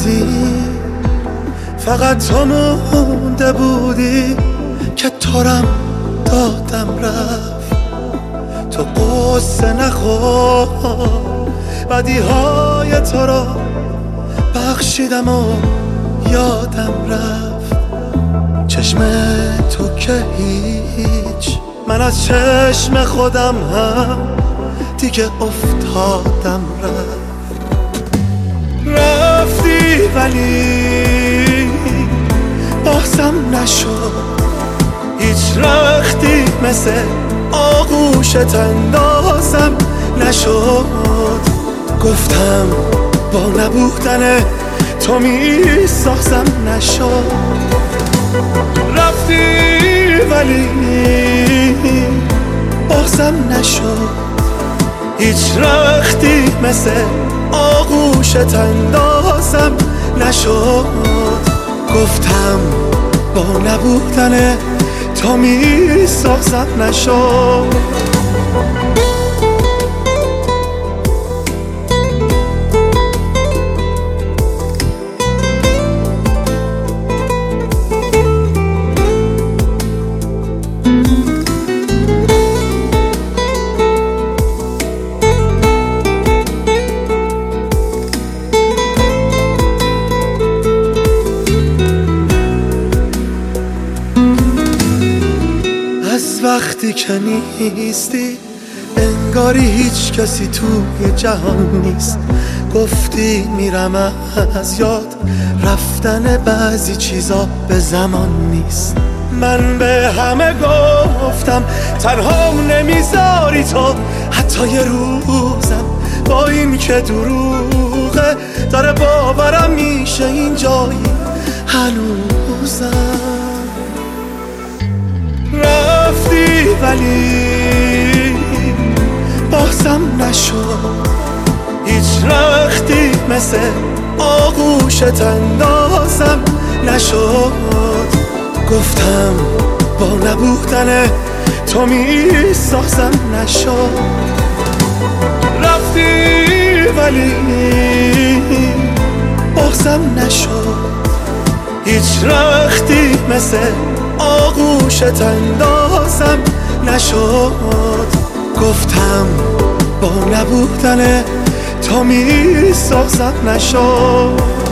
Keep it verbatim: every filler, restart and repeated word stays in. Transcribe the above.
نبودی، فقط تو مونده بودی که تارم دادم رفت. تو قصه نخور، بدی های تو را بخشیدم و یادم رفت. چشم تو که هیچ، من از چشم خودم هم دیگه افتادم رفت. رفتی ولی بازم نشد، هیچ رختی مثل آغوشت اندازم نشد. گفتم با نبودن تو می سازم نشد. رفتی ولی بازم نشد، هیچ رختی مثل آغوشت اندازم نشد. گفتم با نبودن تو می سازم نشد. از وقتی که نیستی انگاری هیچ کسی توی جهان نیست. گفتی میرم از یاد، رفتن بعضی چیزا به زمان نیست. من به همه گفتم تنها نمیذاری تو، حتی یه روزم با این که دروغه داره باورم میشه این جایی هنوزم. رفتی ولی بازم نشد، هیچ رختی مثل آغوشت اندازم نشد. گفتم با نبودن تو می سازم نشد. رفتی ولی بازم نشد، هیچ رختی مثل آغوشت اندازم نشد. گفتم با نبودن تو می سازم نشد.